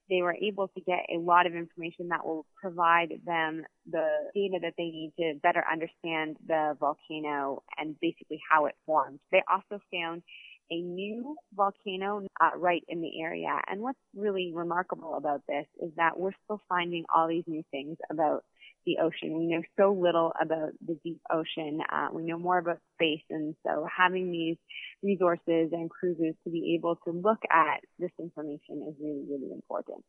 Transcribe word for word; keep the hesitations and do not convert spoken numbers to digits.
they were able to get a lot of information that will provide them the data that they need to better understand the volcano and basically how it formed. They also found a new volcano uh, right in the area. And what's really remarkable about this is that we're still finding all these new things about the ocean. We know so little about the deep ocean. Uh, we know more about space. And so having these resources and cruises to be able to look at this information is really, really important.